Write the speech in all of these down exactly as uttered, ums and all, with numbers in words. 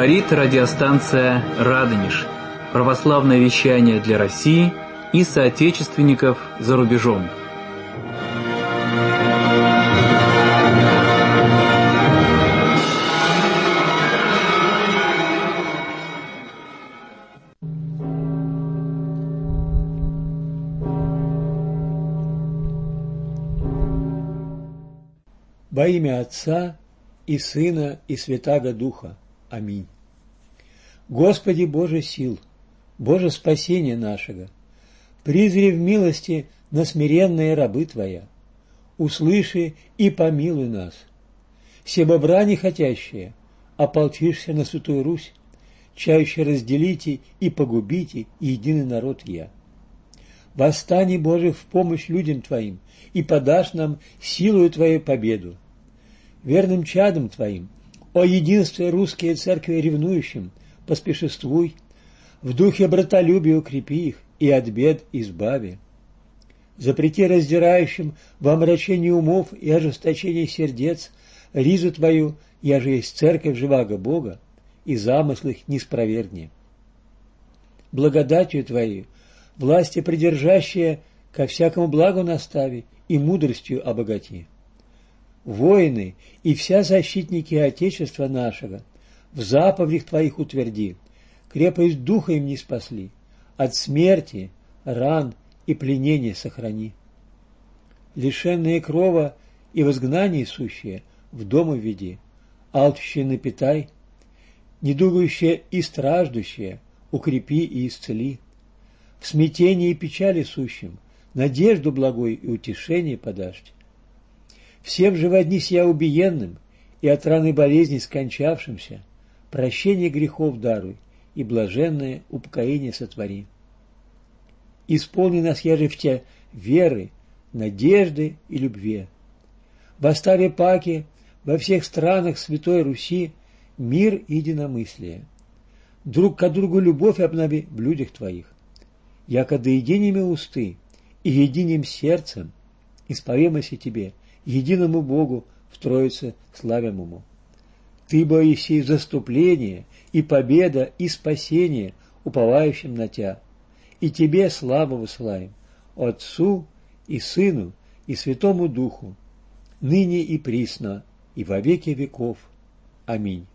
Говорит радиостанция «Радонеж». Православное вещание для России и соотечественников за рубежом. Во имя Отца и Сына и Святаго Духа. Аминь. Господи Боже сил, Боже спасения нашего, призри в милости на смиренные рабы Твоя, услыши и помилуй нас. Себо брани хотящие, ополчишься на Святую Русь, чаще разделите и погубите единый народ я. Восстани, Боже, в помощь людям Твоим, и подашь нам силою Твою победу. Верным чадом Твоим, о единстве русские церкви ревнующим, поспешествуй, в духе братолюбия укрепи их и от бед избави. Запрети раздирающим во омрачении умов и ожесточении сердец ризу Твою, яже есть церковь живаго Бога, и замыслы их не спровергни. Благодатью Твоей, власти придержащие, ко всякому благу настави и мудростью обогати. Воины и вся защитники Отечества нашего в заповедях Твоих утверди, крепость духа им не спасли, от смерти, ран и пленения сохрани. Лишенные крова и в изгнании сущие в дом введи, алчущие напитай, недугающие и страждущие укрепи и исцели. В смятении и печали сущим надежду благой и утешение подашь. Всем же во дни сия убиенным и от раны болезни скончавшимся прощение грехов даруй и блаженное упокоение сотвори. Исполни нас, яже в Те веры, надежды и любви. В старе паки во всех странах Святой Руси мир и единомыслие. Друг ко другу любовь обнови в людях Твоих. Яко доединими усты и единим сердцем исповемося Тебе, единому Богу в Троице славимому. Ты, бо еси заступление и победа и спасение уповающим на Тя, и Тебе славу высылаем, Отцу и Сыну и Святому Духу, ныне и присно, и во веки веков. Аминь.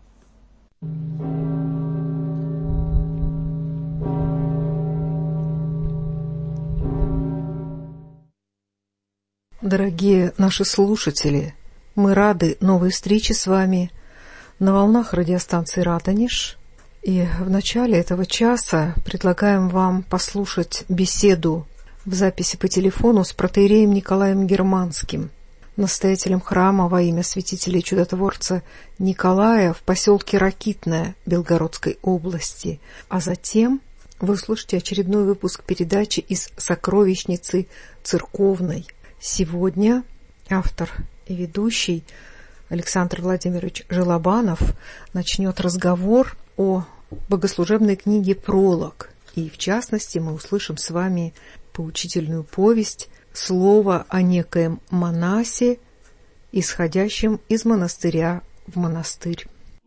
Дорогие наши слушатели, мы рады новой встрече с вами на волнах радиостанции «Радонеж». И в начале этого часа предлагаем вам послушать беседу в записи по телефону с протоиереем Николаем Германским, настоятелем храма во имя святителя и чудотворца Николая в поселке Ракитное Белгородской области. А затем вы услышите очередной выпуск передачи из «Сокровищницы церковной». Сегодня автор и ведущий Александр Владимирович Желобанов начнет разговор о богослужебной книге «Пролог». И, в частности, мы услышим с вами поучительную повесть «Слово о некоем монасе, исходящем из монастыря в монастырь».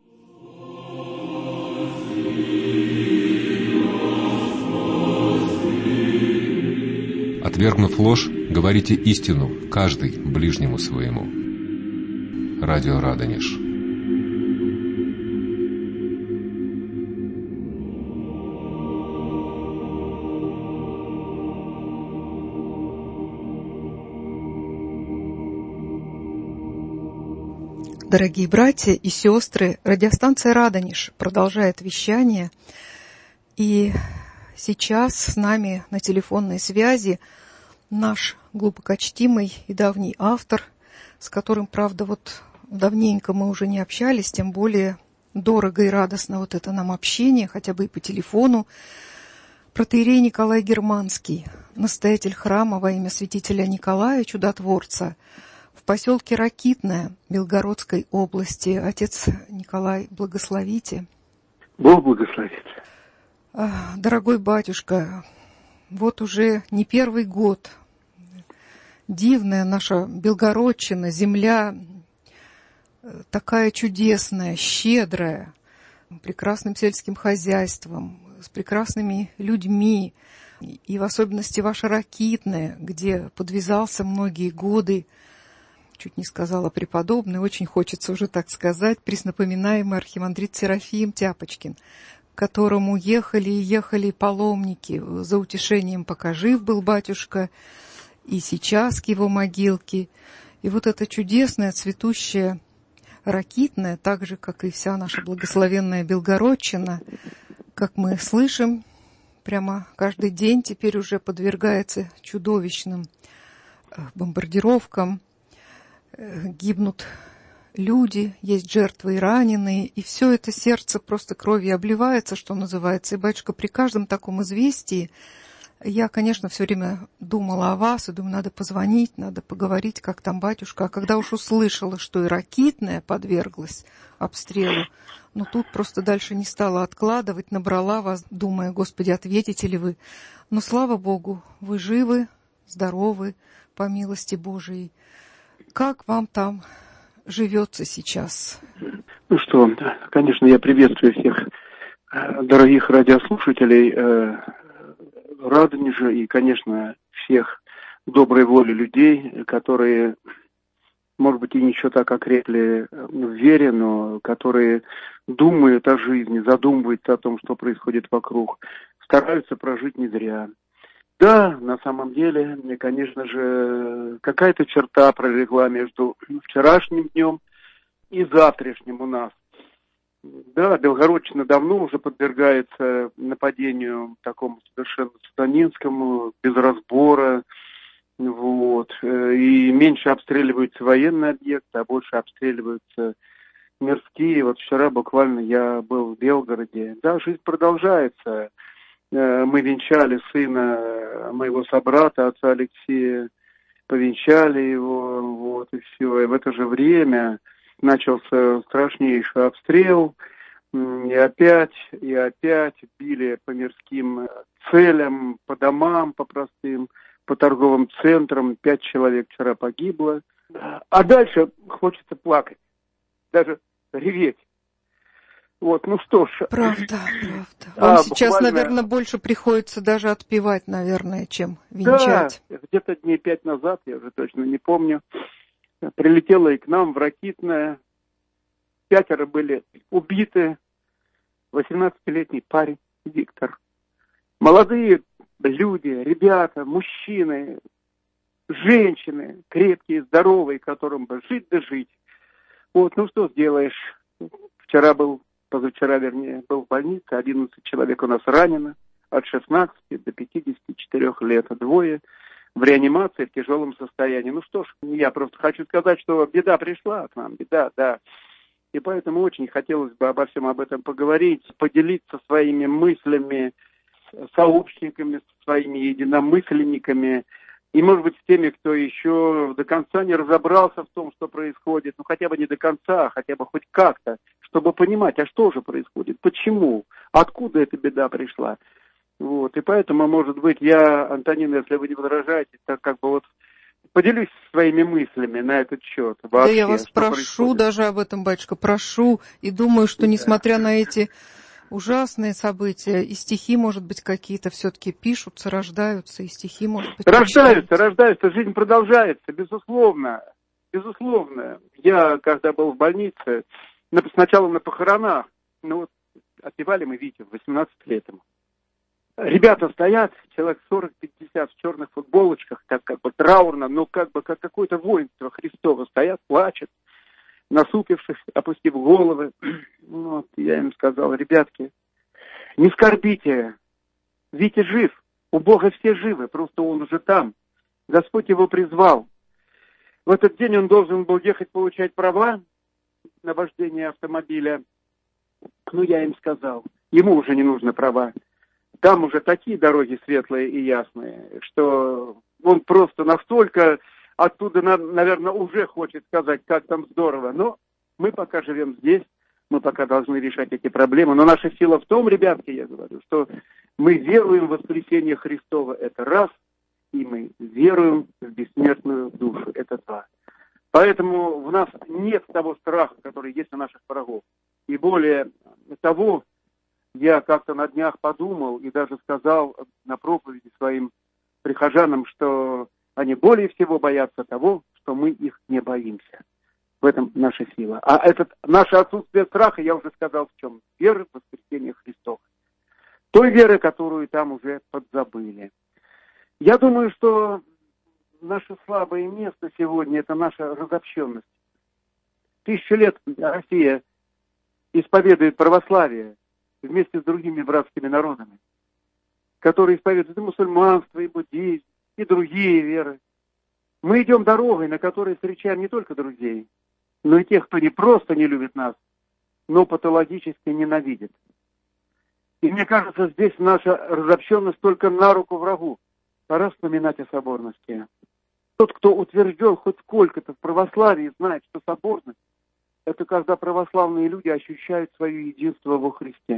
Отвергнув ложь, говорите истину, каждый ближнему своему. Радио Радонеж. Дорогие братья и сестры, радиостанция «Радонеж» продолжает вещание. И сейчас с нами на телефонной связи наш глубокочтимый и давний автор, с которым, правда, вот давненько мы уже не общались, тем более дорого и радостно вот это нам общение, хотя бы и по телефону, протоиерей Николай Германский, настоятель храма во имя святителя Николая Чудотворца в поселке Ракитное Белгородской области. Отец Николай, благословите. Бог благословит. Дорогой батюшка, вот уже не первый год дивная наша Белгородчина, земля такая чудесная, щедрая, прекрасным сельским хозяйством, с прекрасными людьми, и в особенности ваша Ракитная, где подвязался многие годы, чуть не сказала преподобный, очень хочется уже так сказать, преснопоминаемый архимандрит Серафим Тяпочкин, к которому ехали и ехали паломники за утешением, пока жив был батюшка, и сейчас к его могилке. И вот эта чудесная, цветущая Ракитная, так же, как и вся наша благословенная Белгородчина, как мы слышим, прямо каждый день теперь уже подвергается чудовищным бомбардировкам, гибнут люди, есть жертвы и раненые, и все это сердце просто кровью обливается, что называется. И, батюшка, при каждом таком известии я, конечно, все время думала о вас, и думаю, надо позвонить, надо поговорить, как там батюшка. А когда уж услышала, что и Ракитная подверглась обстрелу, но тут просто дальше не стала откладывать, набрала вас, думая, Господи, ответите ли вы. Но, слава Богу, вы живы, здоровы, по милости Божией. Как вам там живется сейчас? Ну что, конечно, я приветствую всех дорогих радиослушателей Радонежа и, конечно, всех доброй воли людей, которые, может быть, и не еще так окрепли в вере, но которые думают о жизни, задумываются о том, что происходит вокруг, стараются прожить не зря. Да, на самом деле, мне, конечно же, какая-то черта пролегла между вчерашним днем и завтрашним у нас. Да, Белгородчина давно уже подвергается нападению такому совершенно сатанинскому, без разбора, вот, и меньше обстреливаются военные объекты, а больше обстреливаются мирские. Вот вчера буквально я был в Белгороде. Да, жизнь продолжается. Мы венчали сына моего собрата, отца Алексея, повенчали его, вот, и все. И в это же время начался страшнейший обстрел, и опять, и опять били по мирским целям, по домам, по простым, по торговым центрам. Пять человек вчера погибло. А дальше хочется плакать, даже реветь. Вот, ну что ж. Правда, правда. Вам а, сейчас, буквально... наверное, больше приходится даже отпевать, наверное, чем венчать. Да, где-то дней пять назад, я уже точно не помню, прилетела и к нам в Ракитное. Пятеро были убиты. восемнадцатилетний парень Виктор. Молодые люди, ребята, мужчины, женщины, крепкие, здоровые, которым бы жить да жить. Вот, ну что сделаешь. Вчера был, позавчера, вернее, был в больнице. одиннадцать человек у нас ранено. От шестнадцати до пятидесяти четырёх лет. Двое в реанимации, в тяжелом состоянии. Ну что ж, я просто хочу сказать, что беда пришла к нам, беда, да. И поэтому очень хотелось бы обо всем об этом поговорить, поделиться своими мыслями, сообщниками, своими единомысленниками, и, может быть, с теми, кто еще до конца не разобрался в том, что происходит, ну хотя бы не до конца, а хотя бы хоть как-то, чтобы понимать, а что же происходит, почему, откуда эта беда пришла. Вот, и поэтому, может быть, я, Антонина, если вы не возражаете, так как бы вот поделюсь своими мыслями на этот счет. Вообще, да я вас прошу происходит. Даже об этом, батюшка, прошу, и думаю, что, несмотря да. на эти ужасные события, и стихи, может быть, какие-то все-таки пишутся, рождаются, и стихи, может быть, рождаются, мечтаются. рождаются, жизнь продолжается, безусловно, безусловно. Я, когда был в больнице, сначала на похоронах, ну вот, отпевали мы Витю, восемнадцать лет ему. Ребята стоят, человек сорок-пятьдесят в черных футболочках, так как бы траурно, но как бы как какое-то воинство Христово, стоят, плачут, насупившись, опустив головы. Вот, я им сказал, ребятки, не скорбите, Витя жив, у Бога все живы, просто он уже там, Господь его призвал. В этот день он должен был ехать получать права на вождение автомобиля, ну я им сказал, ему уже не нужны права. Там уже такие дороги светлые и ясные, что он просто настолько оттуда, наверное, уже хочет сказать, как там здорово. Но мы пока живем здесь, мы пока должны решать эти проблемы. Но наша сила в том, ребятки, я говорю, что мы веруем в воскресение Христово, это раз, и мы веруем в бессмертную душу, это два. Поэтому в нас нет того страха, который есть у наших врагов. И более того, я как-то на днях подумал и даже сказал на проповеди своим прихожанам, что они более всего боятся того, что мы их не боимся. В этом наша сила. А это наше отсутствие страха, я уже сказал, в чем? Вера в воскресение Христова. Той веры, которую там уже подзабыли. Я думаю, что наше слабое место сегодня – это наша разобщенность. Тысячу лет Россия исповедует православие вместе с другими братскими народами, которые исповедуют и мусульманство, и буддизм, и другие веры. Мы идем дорогой, на которой встречаем не только друзей, но и тех, кто не просто не любит нас, но патологически ненавидит. И мне кажется, здесь наша разобщенность только на руку врагу. Пора вспоминать о соборности. Тот, кто утвержден хоть сколько-то в православии, знает, что соборность – это когда православные люди ощущают свое единство во Христе.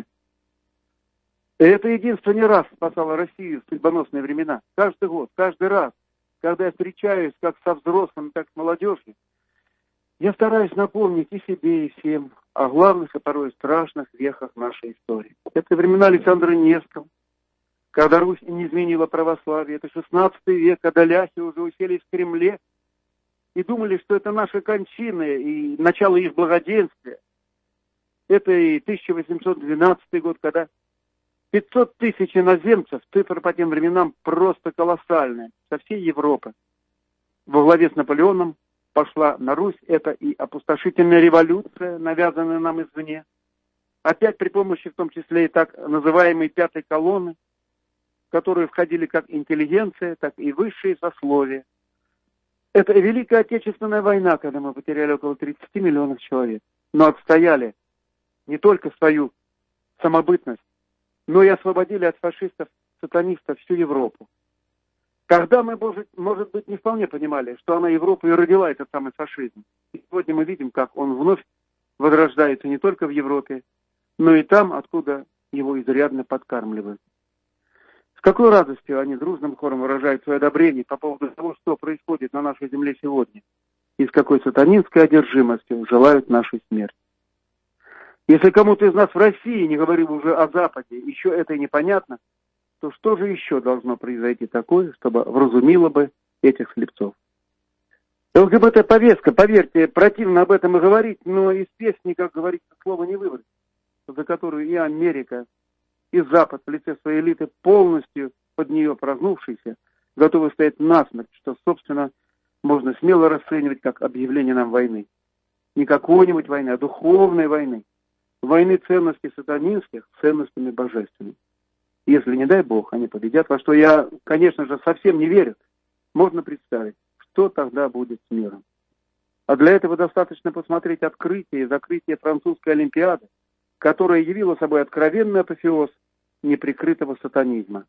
И это единство не раз спасало Россию в судьбоносные времена. Каждый год, каждый раз, когда я встречаюсь как со взрослыми, так и с молодежью, я стараюсь напомнить и себе, и всем о главных и порой страшных вехах нашей истории. Это времена Александра Невского, когда Русь не изменила православие. Это шестнадцатый век, когда ляхи уже уселись в Кремле и думали, что это наши кончины и начало их благоденствия. Это и тысяча восемьсот двенадцатый год, когда пятьсот тысяч иноземцев, цифра по тем временам просто колоссальная, со всей Европы, во главе с Наполеоном пошла на Русь. Это и опустошительная революция, навязанная нам извне. Опять при помощи, в том числе, и так называемой пятой колонны, в которую входили как интеллигенция, так и высшие сословия. Это Великая Отечественная война, когда мы потеряли около тридцати миллионов человек. Но отстояли не только свою самобытность, но и освободили от фашистов-сатанистов всю Европу. Когда мы, может, может быть, не вполне понимали, что она Европу и родила этот самый фашизм. И сегодня мы видим, как он вновь возрождается не только в Европе, но и там, откуда его изрядно подкармливают. С какой радостью они дружным хором выражают свое одобрение по поводу того, что происходит на нашей земле сегодня, и с какой сатанинской одержимостью желают нашей смерти. Если кому-то из нас в России, не говорим уже о Западе, еще это непонятно, то что же еще должно произойти такое, чтобы вразумило бы этих слепцов? ЛГБТ-повестка, поверьте, противно об этом и говорить, но из песни, как говорится, слова не выбрать, за которую и Америка, и Запад в лице своей элиты, полностью под нее прогнувшиеся, готовы стоять насмерть, что, собственно, можно смело расценивать как объявление нам войны. Не какой-нибудь войны, а духовной войны. Войны ценностей сатанинских с ценностями божественными. Если, не дай Бог, они победят, во что я, конечно же, совсем не верю, можно представить, что тогда будет с миром. А для этого достаточно посмотреть открытие и закрытие французской олимпиады, которая явила собой откровенный апофеоз неприкрытого сатанизма.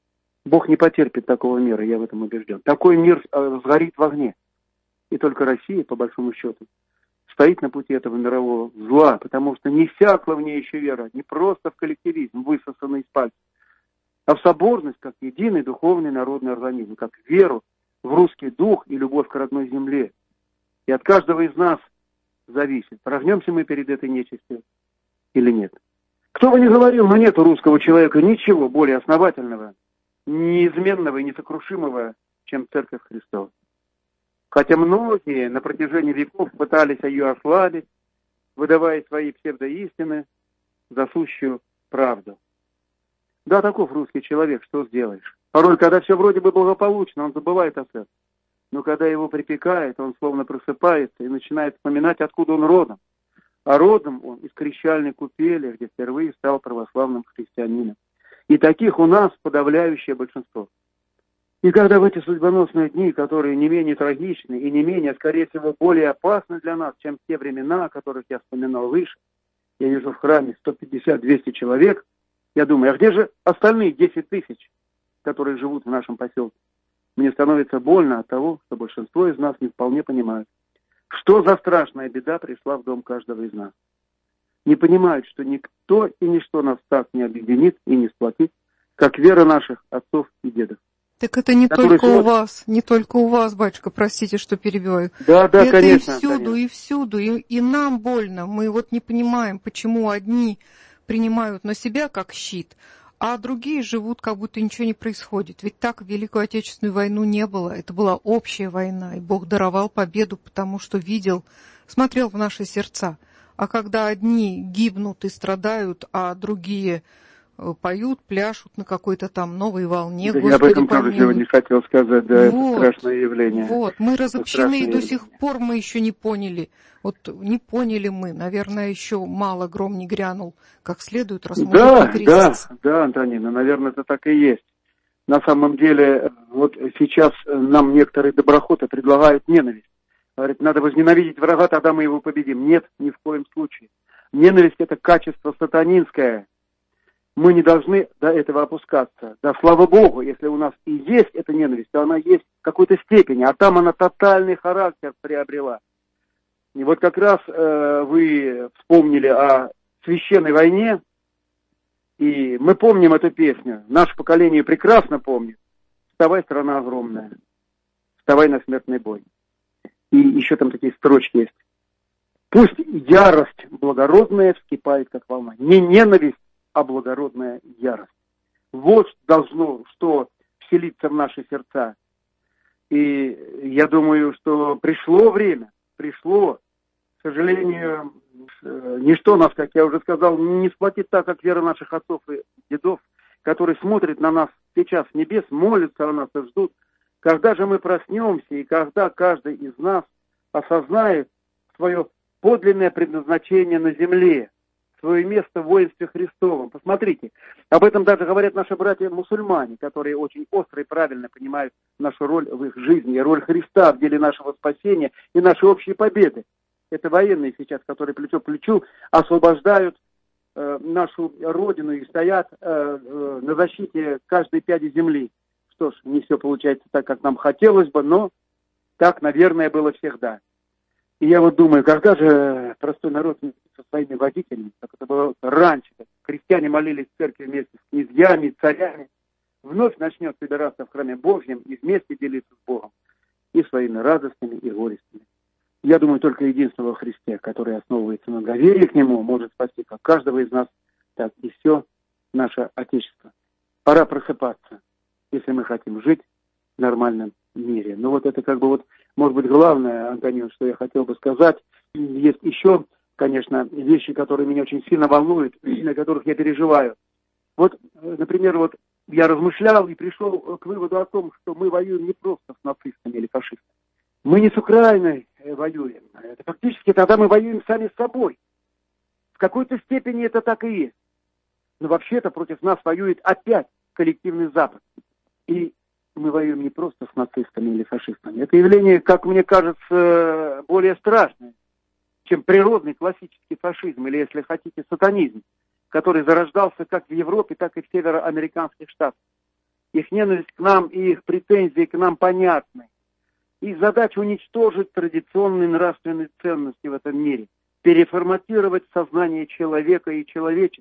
Бог не потерпит такого мира, я в этом убежден. Такой мир э, сгорит в огне. И только Россия, по большому счету, стоит на пути этого мирового зла, потому что не всякла в ней еще вера, не просто в коллективизм, высосанный из пальцев, а в соборность, как единый духовный народный организм, как веру в русский дух и любовь к родной земле. И от каждого из нас зависит, прогнемся мы перед этой нечистью или нет. Кто бы ни говорил, но нет у русского человека ничего более основательного, неизменного и несокрушимого, чем Церковь Христова. Хотя многие на протяжении веков пытались ее ослабить, выдавая свои псевдоистины за сущую правду. Да, таков русский человек, что сделаешь. Порой, когда все вроде бы благополучно, он забывает о церкви. Но когда его припекает, он словно просыпается и начинает вспоминать, откуда он родом. А родом он из крещальной купели, где впервые стал православным христианином. И таких у нас подавляющее большинство. И когда в эти судьбоносные дни, которые не менее трагичны и не менее, скорее всего, более опасны для нас, чем те времена, о которых я вспоминал выше, я вижу в храме сто пятьдесят - двести человек, я думаю, а где же остальные десять тысяч, которые живут в нашем поселке? Мне становится больно от того, что большинство из нас не вполне понимают, что за страшная беда пришла в дом каждого из нас. Не понимают, что никто и ничто нас так не объединит и не сплотит, как вера наших отцов и дедов. Так это не который только смотрит... у вас, не только у вас, батюшка, простите, что перебиваю. Да, да, это конечно. и всюду, конечно. и всюду, и, и нам больно. Мы вот не понимаем, почему одни принимают на себя как щит, а другие живут, как будто ничего не происходит. Ведь так Великую Отечественную войну не было. Это была общая война, и Бог даровал победу, потому что видел, смотрел в наши сердца. А когда одни гибнут и страдают, а другие поют, пляшут на какой-то там новой волне, да, Господи, я об этом помилуй. тоже сегодня хотел сказать, да, Вот, это страшное явление. Вот, мы разобщены, и до явление. сих пор мы еще не поняли. Вот не поняли мы, наверное, еще мало гром не грянул как следует, раз может Да, не креститься. да, да, Антонина, наверное, это так и есть. На самом деле, вот сейчас нам некоторые доброхоты предлагают ненависть. Говорят, надо возненавидеть врага, тогда мы его победим. Нет, ни в коем случае. Ненависть – это качество сатанинское. Мы не должны до этого опускаться. Да, слава Богу, если у нас и есть эта ненависть, то она есть в какой-то степени, а там она тотальный характер приобрела. И вот как раз э, вы вспомнили о священной войне, и мы помним эту песню. Наше поколение прекрасно помнит. «Вставай, страна огромная, вставай на смертный бой». И еще там такие строчки есть. «Пусть ярость благородная вскипает, как волна». Не ненависть, а благородная ярость. Вот должно, что вселиться в наши сердца. И я думаю, что пришло время, пришло. К сожалению, ничто нас, как я уже сказал, не сплотит так, как вера наших отцов и дедов, которые смотрят на нас сейчас с небес, молятся о нас и ждут. Когда же мы проснемся, и когда каждый из нас осознает свое подлинное предназначение на земле, свое место в воинстве Христовом. Посмотрите, об этом даже говорят наши братья-мусульмане, которые очень остро и правильно понимают нашу роль в их жизни, и роль Христа в деле нашего спасения и нашей общей победы. Это военные сейчас, которые плечо к плечу освобождают э, нашу родину и стоят э, э, на защите каждой пяди земли. Что ж, не все получается так, как нам хотелось бы, но так, наверное, было всегда. И я вот думаю, когда же простой народ со своими водителями, как это было раньше, как крестьяне молились в церкви вместе с князьями, царями, вновь начнет собираться в храме Божьем и вместе делиться с Богом и своими радостями и горестями. Я думаю, только единство во Христе, которое основывается на доверии к Нему, может спасти как каждого из нас, так и все наше Отечество. Пора просыпаться, если мы хотим жить в нормальном мире. Ну вот это как бы вот, может быть, главное, Антонин, что я хотел бы сказать. Есть еще, конечно, вещи, которые меня очень сильно волнуют, на которых я переживаю. Вот, например, вот я размышлял и пришел к выводу о том, что мы воюем не просто с нацистами или фашистами. Мы не с Украиной воюем. Это фактически тогда мы воюем сами с собой. В какой-то степени это так и есть. Но вообще-то против нас воюет опять коллективный Запад. И мы воюем не просто с нацистами или фашистами. Это явление, как мне кажется, более страшное, чем природный классический фашизм, или, если хотите, сатанизм, который зарождался как в Европе, так и в североамериканских штатах. Их ненависть к нам и их претензии к нам понятны. Их задача уничтожить традиционные нравственные ценности в этом мире, переформатировать сознание человека и человечества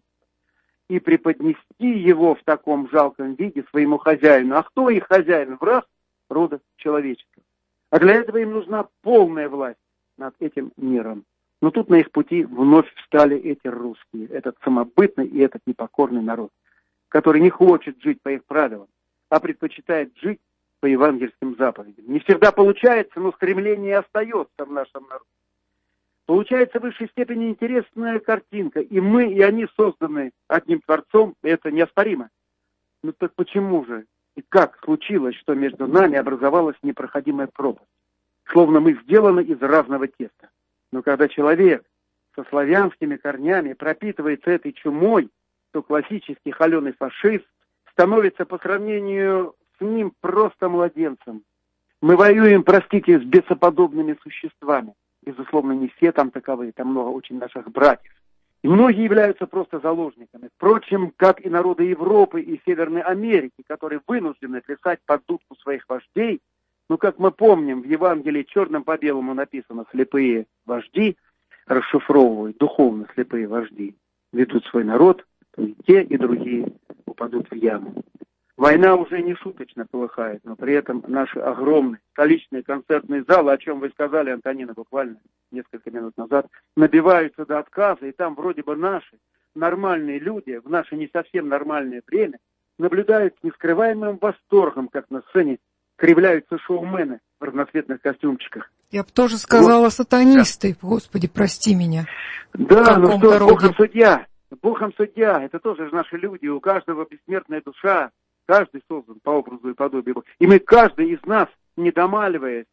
и преподнести его в таком жалком виде своему хозяину. А кто их хозяин? Враг рода человеческого. А для этого им нужна полная власть над этим миром. Но тут на их пути вновь встали эти русские, этот самобытный и этот непокорный народ, который не хочет жить по их правилам, а предпочитает жить по евангельским заповедям. Не всегда получается, но стремление остается в нашем народе. Получается в высшей степени интересная картинка. И мы, и они созданы одним Творцом, и это неоспоримо. Ну так почему же и как случилось, что между нами образовалась непроходимая пропасть? Словно мы сделаны из разного теста. Но когда человек со славянскими корнями пропитывается этой чумой, то классический холеный фашист становится по сравнению с ним просто младенцем. Мы воюем, простите, с бесоподобными существами. Безусловно, не все там таковые, там много очень наших братьев. И многие являются просто заложниками. Впрочем, как и народы Европы и Северной Америки, которые вынуждены плясать под дудку своих вождей. Ну, как мы помним, в Евангелии черным по белому написано: слепые вожди расшифровывают, духовно слепые вожди ведут свой народ, и те, и другие упадут в яму. Война уже не шуточно полыхает, но при этом наши огромные столичные концертные залы, о чем вы сказали, Антонина, буквально несколько минут назад, набиваются до отказа, и там вроде бы наши нормальные люди в наше не совсем нормальное время наблюдают с нескрываемым восторгом, как на сцене кривляются шоумены в разноцветных костюмчиках. Я бы тоже сказала, вот. Сатанисты, да. Господи, прости меня. Да, ну что, Богом судья, Богом судья, это тоже же наши люди, у каждого бессмертная душа, каждый создан по образу и подобию Бога. И мы, каждый из нас, не домаливаясь,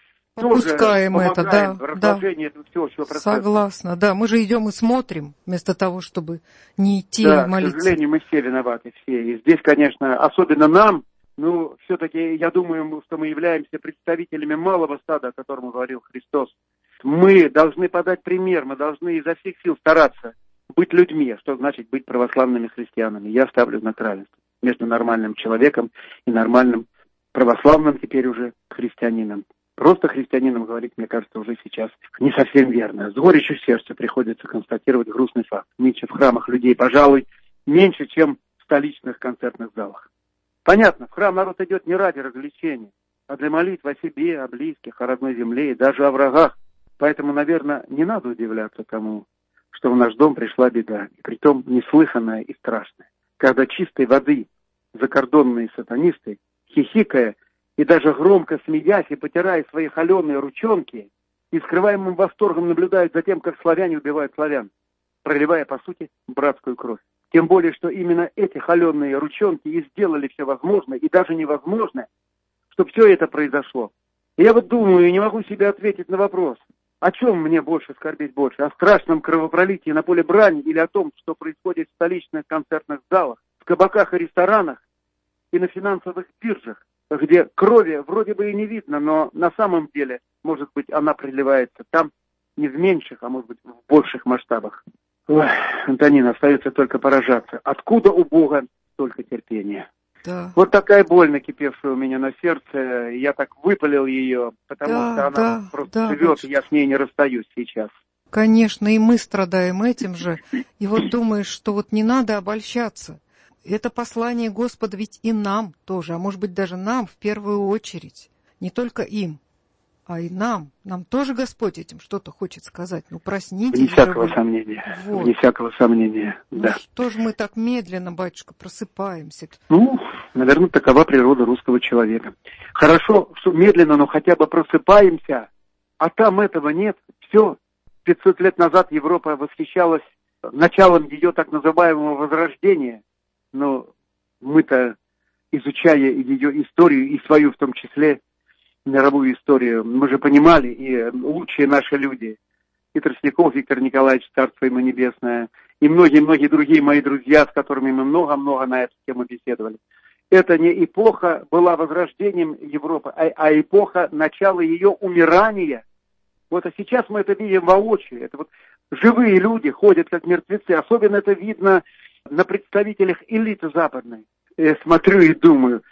попускаем это, да, да. Этого всего, согласна, да, мы же идем и смотрим, вместо того, чтобы не идти да, молиться. К сожалению, мы все виноваты, все. И здесь, конечно, особенно нам, ну, все-таки, я думаю, что мы являемся представителями малого стада, о котором говорил Христос. Мы должны подать пример, мы должны изо всех сил стараться быть людьми. Что значит быть православными христианами? Я ставлю знак равенства между нормальным человеком и нормальным православным теперь уже христианином. Просто христианином говорить, мне кажется, уже сейчас не совсем верно. С горечью в сердце приходится констатировать грустный факт. Нынче в храмах людей, пожалуй, меньше, чем в столичных концертных залах. Понятно, в храм народ идет не ради развлечения, а для молитвы о себе, о близких, о родной земле и даже о врагах. Поэтому, наверное, не надо удивляться тому, что в наш дом пришла беда, и притом неслыханная и страшная. Когда чистой воды закордонные сатанисты, хихикая и даже громко смеясь и потирая свои холеные ручонки, и скрываемым восторгом наблюдают за тем, как славяне убивают славян, проливая, по сути, братскую кровь. Тем более, что именно эти холеные ручонки и сделали все возможное, и даже невозможное, чтобы все это произошло. И я вот думаю, и не могу себе ответить на вопрос, о чем мне больше скорбеть больше, о страшном кровопролитии на поле брани или о том, что происходит в столичных концертных залах, в кабаках и ресторанах и на финансовых биржах, где крови вроде бы и не видно, но на самом деле, может быть, она приливается там не в меньших, а может быть, в больших масштабах. Ой, Антонина, остается только поражаться. Откуда у Бога столько терпения? Да. Вот такая боль, накипевшая у меня на сердце, я так выпалил ее, потому да, что она да, просто да, живет, батюшка. И я с ней не расстаюсь сейчас. Конечно, и мы страдаем этим же. И вот думаешь, что вот не надо обольщаться. Это послание Господа ведь и нам тоже, а может быть даже нам в первую очередь. Не только им, а и нам. Нам тоже Господь этим что-то хочет сказать. Ну, проснитесь. Вне всякого же сомнения. вот. Вне всякого сомнения, ну, да. Что же мы так медленно, батюшка, просыпаемся? Ну, наверное, такова природа русского человека. Хорошо, что медленно, но хотя бы просыпаемся, а там этого нет. Все. пятьсот лет назад Европа восхищалась началом ее так называемого возрождения. Но мы-то, изучая ее историю, и свою в том числе, мировую историю, мы же понимали, и лучшие наши люди, и Тростников Виктор Николаевич, царство ему небесное, и многие-многие другие мои друзья, с которыми мы много-много на эту тему беседовали. Это не эпоха была возрождением Европы, а, а эпоха начала ее умирания. Вот а сейчас мы это видим воочию. Это вот живые люди ходят как мертвецы. Особенно это видно на представителях элиты западной. Я смотрю и думаю,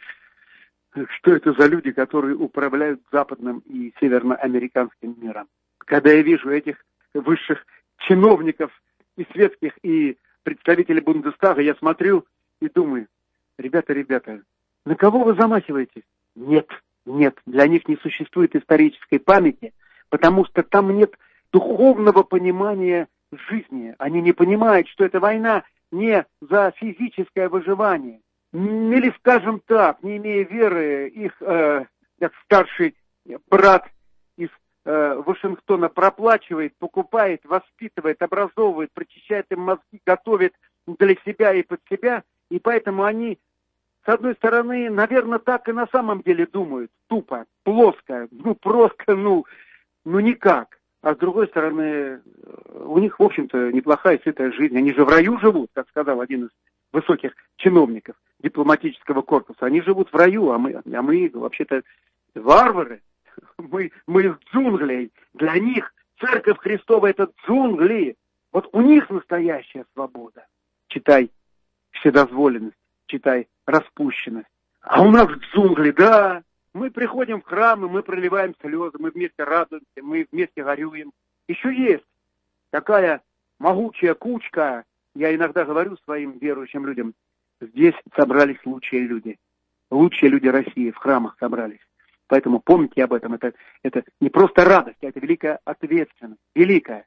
что это за люди, которые управляют западным и североамериканским миром. Когда я вижу этих высших чиновников и светских, и представителей Бундестага, я смотрю и думаю, ребята, ребята, на кого вы замахиваетесь? Нет, нет, для них не существует исторической памяти, потому что там нет духовного понимания жизни. Они не понимают, что эта война не за физическое выживание. Или, скажем так, не имея веры, их э, как старший брат из э, Вашингтона проплачивает, покупает, воспитывает, образовывает, прочищает им мозги, готовит для себя и под себя. И поэтому они, с одной стороны, наверное, так и на самом деле думают. Тупо, плоско, ну просто, ну, ну никак. А с другой стороны, у них, в общем-то, неплохая сытая жизнь. Они же в раю живут, как сказал один из высоких чиновников дипломатического корпуса. Они живут в раю, а мы, а мы вообще-то варвары. Мы, мы из джунглей. Для них Церковь Христова – это джунгли. Вот у них настоящая свобода. Читай вседозволенность, читай распущенность. А у нас джунгли, да. Мы приходим в храм, и мы проливаем слезы, мы вместе радуемся, мы вместе горюем. Еще есть такая могучая кучка, я иногда говорю своим верующим людям, здесь собрались лучшие люди. лучшие люди России в храмах собрались. Поэтому помните об этом. Это, это не просто радость, а это великая ответственность. Великая.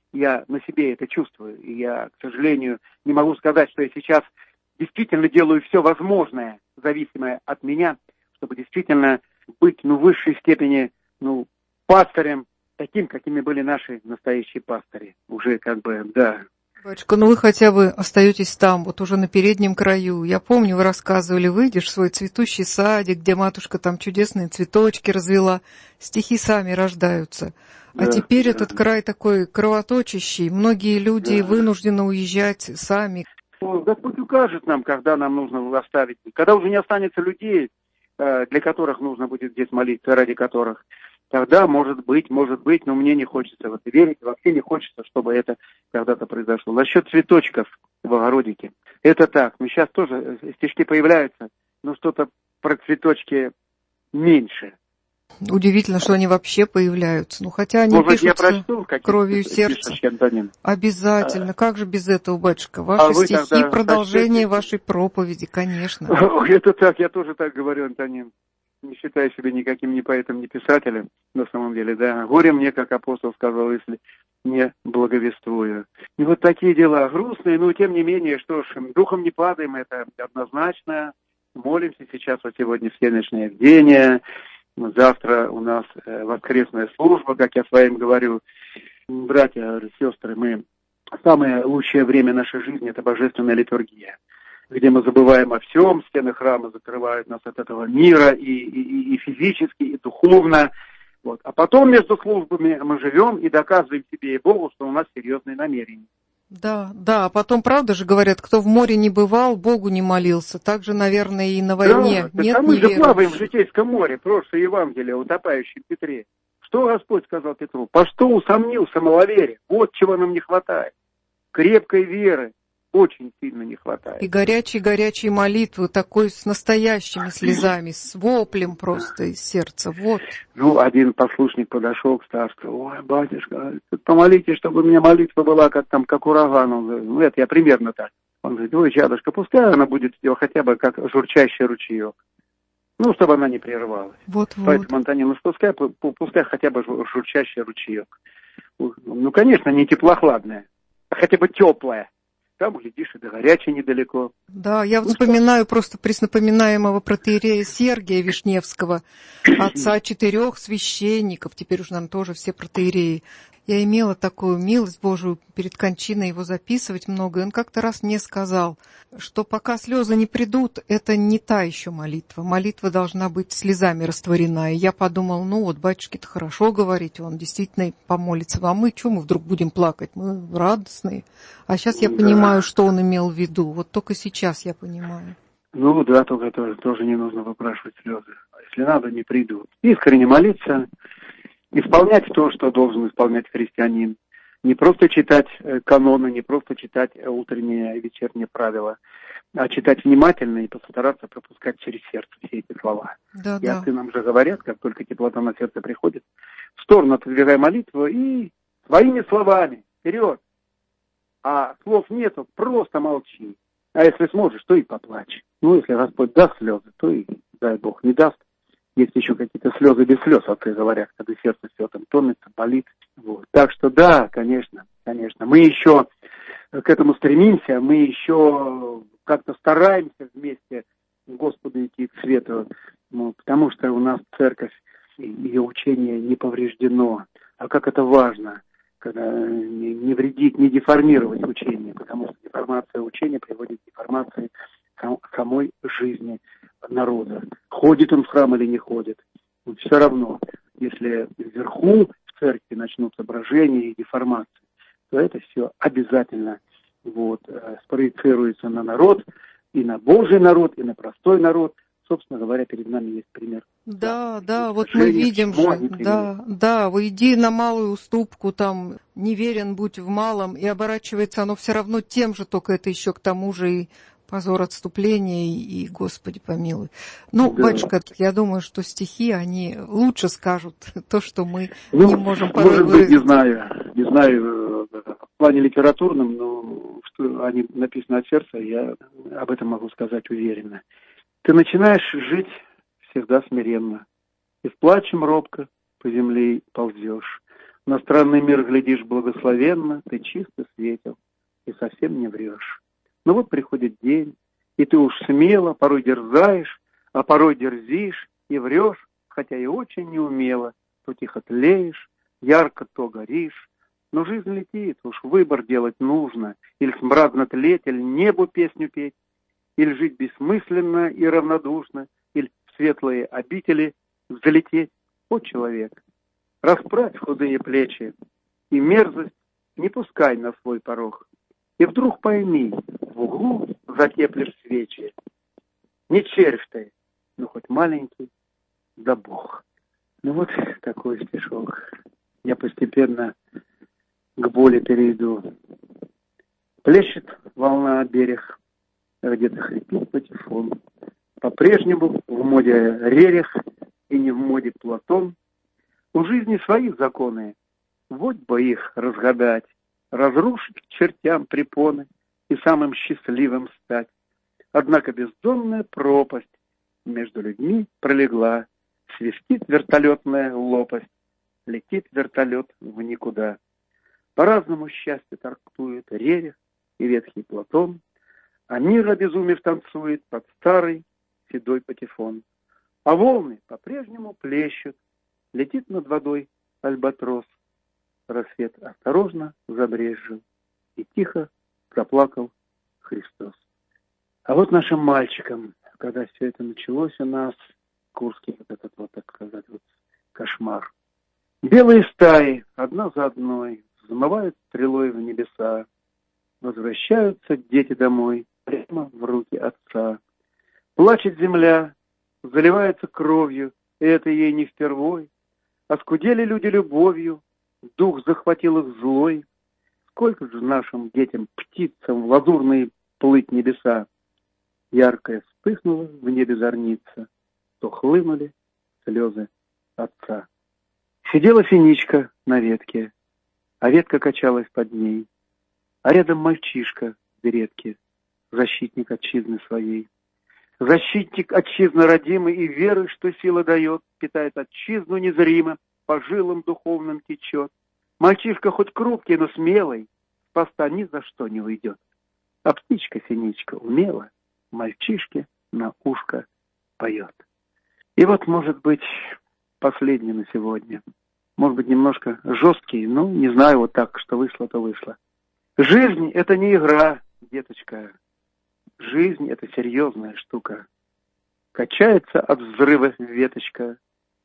Я на себе это чувствую. И я, к сожалению, не могу сказать, что я сейчас действительно делаю все возможное, зависимое от меня, чтобы действительно быть, ну, в высшей степени, ну, пастырем, таким, какими были наши настоящие пастыри. Уже как бы, да. Батюшка, ну вы хотя бы остаетесь там, вот уже на переднем краю. Я помню, вы рассказывали, выйдешь в свой цветущий садик, где матушка там чудесные цветочки развела, стихи сами рождаются. А Да, теперь да. этот край такой кровоточащий, многие люди Да. вынуждены уезжать сами. Ну, Господь укажет нам, когда нам нужно оставить, когда уже не останется людей, э, для которых нужно будет здесь молиться, ради которых. Тогда, может быть, может быть, но мне не хочется в это верить, вообще не хочется, чтобы это когда-то произошло. Насчет цветочков в огородике, это так, ну сейчас тоже стишки появляются, но что-то про цветочки меньше. Удивительно, что они вообще появляются. Ну, хотя они Может, я пишутся прочту кровью сердца. Антонин? Обязательно. Как же без этого, батюшка? Ваши А вы стихи, тогда продолжение прочтете? вашей проповеди, конечно. Ой, это так, я тоже так говорю, Антонин. Не считаю себя никаким ни поэтом, ни писателем, на самом деле, да. Горе мне, как апостол сказал, если не благовествую. И вот такие дела грустные, но тем не менее, что ж, духом не падаем, это однозначно. Молимся сейчас вот сегодня всеночное бдение. Завтра у нас э, воскресная служба, как я своим говорю. Братья, сестры, мы самое лучшее время нашей жизни – это божественная литургия, где мы забываем о всем, стены храма закрывают нас от этого мира и, и, и физически, и духовно. Вот. А потом между службами мы живем и доказываем себе и Богу, что у нас серьезные намерения. Да, да, а потом, правда же говорят, кто в море не бывал, Богу не молился. Так же, наверное, и на войне. Да, Нет а мы же плаваем в неверующих. житейском море, прошлое Евангелие о утопающем Петре. Что Господь сказал Петру? По что усомнился маловерие? Вот чего нам не хватает. Крепкой веры очень сильно не хватает. И горячей-горячей молитвы, такой с настоящими слезами, с воплем просто из сердца. Вот. Ну, один послушник подошел к старцу. Ой, батюшка, помолитесь, чтобы у меня молитва была как там, как ураган. Он говорит, ну, это я примерно так. Он говорит, ой, чадушка, пускай она будет хотя бы как журчащий ручеек. Ну, чтобы она не прервалась. Вот-вот. Поэтому, Антонин, ну, пускай, пускай хотя бы журчащий ручеек. Ну, конечно, не теплохладная, а хотя бы теплая. Там, глядишь, и до горячей недалеко. Да, я вот Ну, вспоминаю что? просто преснопоминаемого протоиерея Сергия Вишневского, отца четырех священников, теперь уже, наверное, тоже все протоиереи. Я имела такую милость Божию перед кончиной его записывать много, и он как-то раз мне сказал, что пока слезы не придут, это не та еще молитва. Молитва должна быть слезами растворена. И я подумал, ну вот, батюшке-то хорошо говорить, он действительно помолится вам. Мы что, мы вдруг будем плакать? Мы радостные. А сейчас я Да. понимаю, что он имел в виду. Вот только сейчас я понимаю. Ну да, только тоже, тоже не нужно выпрашивать слезы. Если надо, не придут. Искренне молиться, исполнять то, что должен исполнять христианин. Не просто читать каноны, не просто читать утренние и вечерние правила, а читать внимательно и постараться пропускать через сердце все эти слова. Да, И да. отцы нам же говорят, как только теплота на сердце приходит, в сторону отодвигай молитву и своими словами вперед. А слов нету, просто молчи. А если сможешь, то и поплачь. Ну, если Господь даст слезы, то и, дай Бог, не даст. Есть еще какие-то слезы без слез, отцы говорят, когда сердце все там тонется, болит. Вот. Так что да, конечно, конечно. Мы еще к этому стремимся, мы еще как-то стараемся вместе с Господом идти к свету, ну, потому что у нас церковь, ее учение не повреждено. А как это важно, когда не, не вредить, не деформировать учение, потому что деформация учения приводит к деформации сам, самой жизни народа. Ходит он в храм или не ходит. Но все равно, если вверху в церкви начнутся брожения и деформации, то это все обязательно вот, спроецируется на народ, и на Божий народ, и на простой народ. Собственно говоря, перед нами есть пример. Да, да, вот Женя, мы видим почему же, они да, да, вы иди на малую уступку, там, неверен будь в малом, и оборачивается оно все равно тем же, только это еще к тому же и позор отступления, и, и Господи помилуй. Ну, Да. батюшка, я думаю, что стихи, они лучше скажут то, что мы Ну, не можем порой может быть, выразить. не знаю, не знаю, в плане литературном, но что они написаны от сердца, я об этом могу сказать уверенно. Ты начинаешь жить всегда смиренно, и с плачем робко по земле ползешь. На странный мир глядишь благословенно, ты чисто светил и совсем не врешь. Но вот приходит день, и ты уж смело порой дерзаешь, а порой дерзишь и врешь, хотя и очень неумело. То тихо тлеешь, ярко то горишь. Но жизнь летит, уж выбор делать нужно, или смрадно тлеть, или небу песню петь, или жить бессмысленно и равнодушно, или в светлые обители взлететь. О, человек, расправь худые плечи, и мерзость не пускай на свой порог. И вдруг пойми, в углу затеплишь свечи. Не червь ты, ну хоть маленький, да Бог. Ну вот такой стишок. Я постепенно к боли перейду. Плещет волна о берег, где-то хрипит патефон. По-прежнему в моде Ререх и не в моде Платон. У жизни свои законы, вот бы их разгадать, разрушить к чертям препоны и самым счастливым стать. Однако бездонная пропасть между людьми пролегла, свистит вертолетная лопасть, летит вертолет в никуда. По-разному счастье трактует Рерих и ветхий Платон, а мир, обезумев, танцует под старый седой патефон. А волны по-прежнему плещут, летит над водой альбатрос. Рассвет осторожно забрезжил, и тихо заплакал Христос. А вот нашим мальчикам, когда все это началось у нас, Курский вот этот вот, так сказать, вот кошмар. Белые стаи, одна за одной, взмывают стрелой в небеса. Возвращаются дети домой, прямо в руки отца. Плачет земля, заливается кровью, и это ей не впервой. Оскудели люди любовью, дух захватил их злой. Сколько же нашим детям, птицам, в лазурные плыть небеса. Яркое вспыхнуло в небе зорница, то хлынули слезы отца. Сидела синичка на ветке, а ветка качалась под ней, а рядом мальчишка в беретке, защитник отчизны своей. Защитник отчизны родимый и веры, что сила дает, питает отчизну незримо, по жилам духовным течет. Мальчишка хоть крупкий, но смелый, с поста ни за что не уйдет. А птичка-синичка умело мальчишке на ушко поет. И вот, может быть, последний на сегодня. Может быть, немножко жесткий, ну, не знаю, вот так, что вышло, то вышло. Жизнь — это не игра, деточка. Жизнь — это серьезная штука. Качается от взрыва веточка.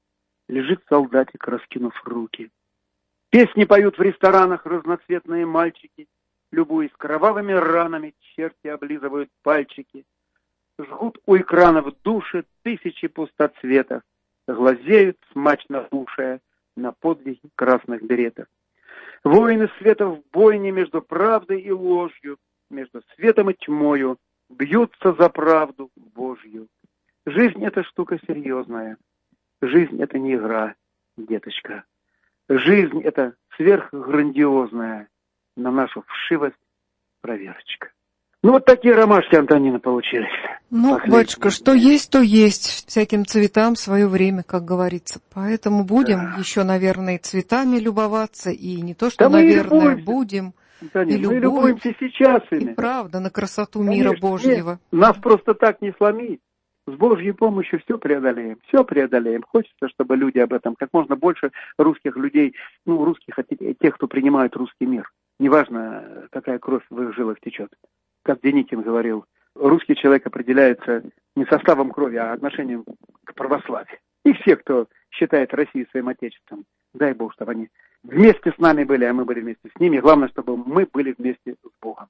Лежит солдатик, раскинув руки. Песни поют в ресторанах разноцветные мальчики. Любуясь кровавыми ранами, черти облизывают пальчики. Жгут у экранов души тысячи пустоцветов. Глазеют, смачно кушая, на подвиги красных беретов. Воины света в бойне между правдой и ложью, между светом и тьмою, бьются за правду Божью. Жизнь — это штука серьезная. Жизнь — это не игра, деточка. Жизнь — это сверхграндиозная, на нашу вшивость проверочка. Ну, вот такие ромашки, Антонина, получились. Ну, Последние. батюшка, что есть, то есть. Всяким цветам свое время, как говорится. Поэтому будем да. еще, наверное, цветами любоваться. И не то, что, да наверное, будем. Антонина, и мы любуемся сейчас ими. И правда, на красоту Конечно, мира Божьего. Нет, нас просто так не сломить. С Божьей помощью все преодолеем, все преодолеем. Хочется, чтобы люди об этом, как можно больше русских людей, ну, русских, тех, кто принимает русский мир. Неважно, какая кровь в их жилах течет. Как Деникин говорил, русский человек определяется не составом крови, а отношением к православию. И все, кто считает Россию своим отечеством, дай Бог, чтобы они вместе с нами были, а мы были вместе с ними. Главное, чтобы мы были вместе с Богом.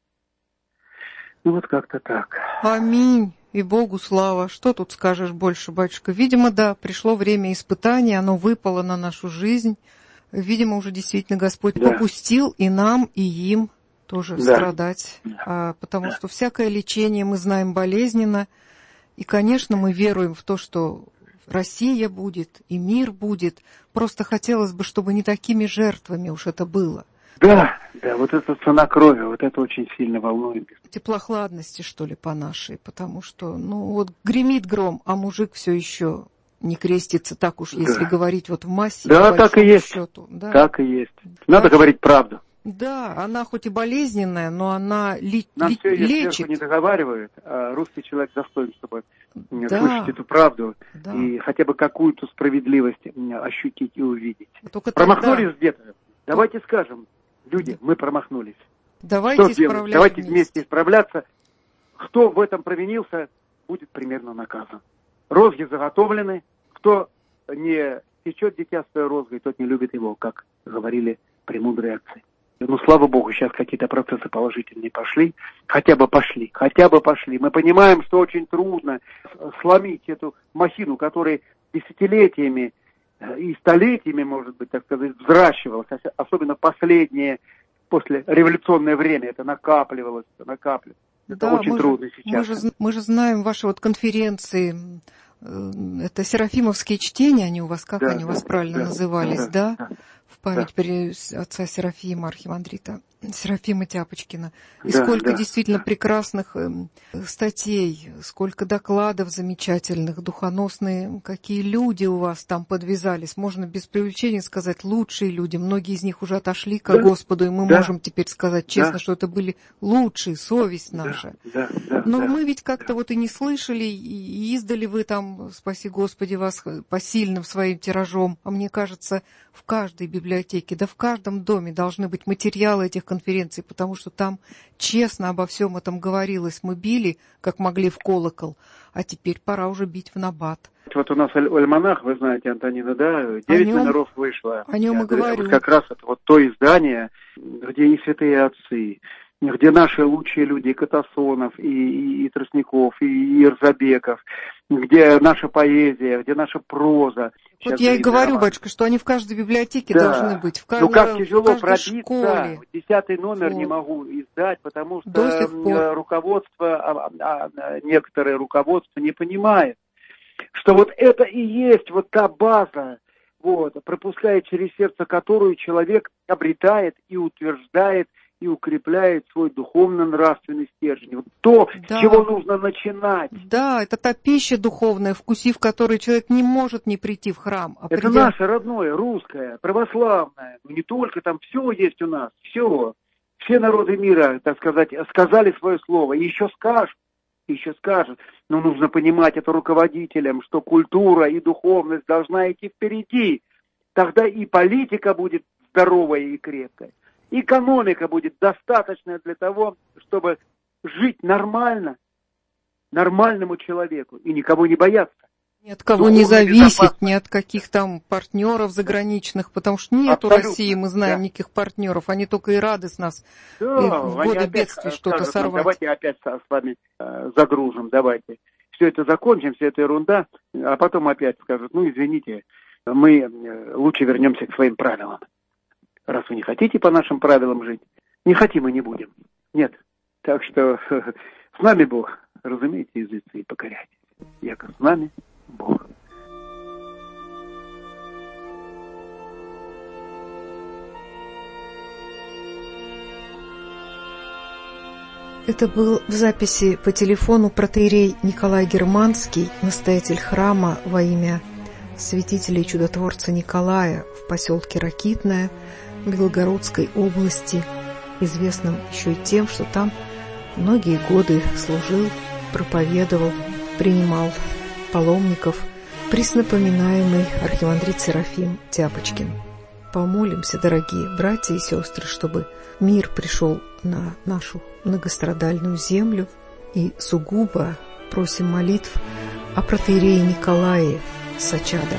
Ну вот как-то так. Аминь. И Богу слава. Что тут скажешь больше, батюшка? Видимо, да, пришло время испытания, оно выпало на нашу жизнь. Видимо, уже действительно Господь да. попустил и нам, и им тоже да. страдать. Да. А, потому да. что всякое лечение, мы знаем, болезненно. И, конечно, мы веруем в то, что Россия будет, и мир будет. Просто хотелось бы, чтобы не такими жертвами уж это было. Да, да, вот это цена крови, вот это очень сильно волнует. Теплохладности, что ли, по нашей, потому что, ну, вот гремит гром, а мужик все еще не крестится, так уж, если да. говорить вот в массе, да, по так и есть. счету. Да, так и есть. Надо так, говорить правду. Да, она хоть и болезненная, но она ли, Нам ли, все лечит. сверху не договаривают, а русский человек достоин, чтобы Да, слышать эту правду да. и хотя бы какую-то справедливость ощутить и увидеть. Только Промахнулись тогда... где-то? Давайте скажем, люди, мы промахнулись. Давайте Что исправлять делать? Давайте вместе. вместе исправляться. Кто в этом провинился, будет примерно наказан. Розги заготовлены. Кто не течет дитя своей розгой, тот не любит его, как говорили премудрые отцы. Ну, слава Богу, сейчас какие-то процессы положительные пошли. Хотя бы пошли, хотя бы пошли. Мы понимаем, что очень трудно сломить эту махину, которая десятилетиями и столетиями, может быть, так сказать, взращивалась. Особенно последнее, после революционное время, это накапливалось, накапливалось. Это да, очень мы трудно же, сейчас. Мы же, мы же знаем ваши вот конференции, это серафимовские чтения, они у вас, как да, они у вас да, правильно да, назывались, да? да? да. В память да. отца Серафима, архимандрита Серафима Тяпочкина. И да, сколько да, действительно да. прекрасных э, статей, сколько докладов замечательных, духоносные, какие люди у вас там подвязались. Можно без преувеличения сказать, лучшие люди. Многие из них уже отошли к да. Господу, и мы да. можем теперь сказать честно, да. что это были лучшие, совесть наша. Да, да, Но да, мы ведь как-то да. вот и не слышали, и издали вы там, спаси Господи вас, посильным своим тиражом. А мне кажется, в каждой библиотеке, да в каждом доме должны быть материалы этих конференций, потому что там честно обо всем этом говорилось. Мы били, как могли, в колокол, а теперь пора уже бить в набат. Вот у нас альманах, вы знаете, Антонина, да, девять нем, номеров вышло. О нем Я, и говорю. Вот как раз это вот то издание, где и святые отцы, где наши лучшие люди, и Катасонов, и, и, и Тростников, и, и Ирзабеков, где наша поэзия, где наша проза. Вот я и говорю, батюшка, что они в каждой библиотеке да. должны быть, в, ну, как тяжело в каждой пробиться, школе. Десятый номер вот. не могу издать, потому что До сих пор. руководство, а, а, а, некоторое руководство не понимает, что вот это и есть вот та база, вот, пропуская через сердце которую человек обретает и утверждает и укрепляет свой духовно-нравственный стержень. Вот то, да. с чего нужно начинать. Да, это та пища духовная, вкусив которой человек не может не прийти в храм. А это придя... наше родное, русское, православное. Не только там, все есть у нас, все. Все народы мира, так сказать, сказали свое слово. И еще скажут, еще скажут. Но нужно понимать это руководителям, что культура и духовность должна идти впереди. Тогда и политика будет здоровая и крепкая. Экономика будет достаточная для того, чтобы жить нормально, нормальному человеку и никого не бояться. Ни от кого не зависеть, ни от каких там партнеров заграничных, потому что нет у России, мы знаем, да. никаких партнеров, они только и рады с нас да, в годы бедствий что-то скажут, сорвать. Давайте опять с вами э, загружим, давайте. Все это закончим, вся эта ерунда, а потом опять скажут, ну извините, мы лучше вернемся к своим правилам. Раз вы не хотите по нашим правилам жить, не хотим и не будем. Нет. Так что с нами Бог, разумеете, языцы и покоряйтесь. Яко с нами Бог. Это был в записи по телефону протоиерей Николай Германский, настоятель храма во имя святителя и чудотворца Николая в поселке Ракитное Белгородской области, известным еще и тем, что там многие годы служил, проповедовал, принимал паломников преснопоминаемый архимандрит Серафим Тяпочкин. Помолимся, дорогие братья и сестры, чтобы мир пришел на нашу многострадальную землю, и сугубо просим молитв о протоиерее Николае Сачада.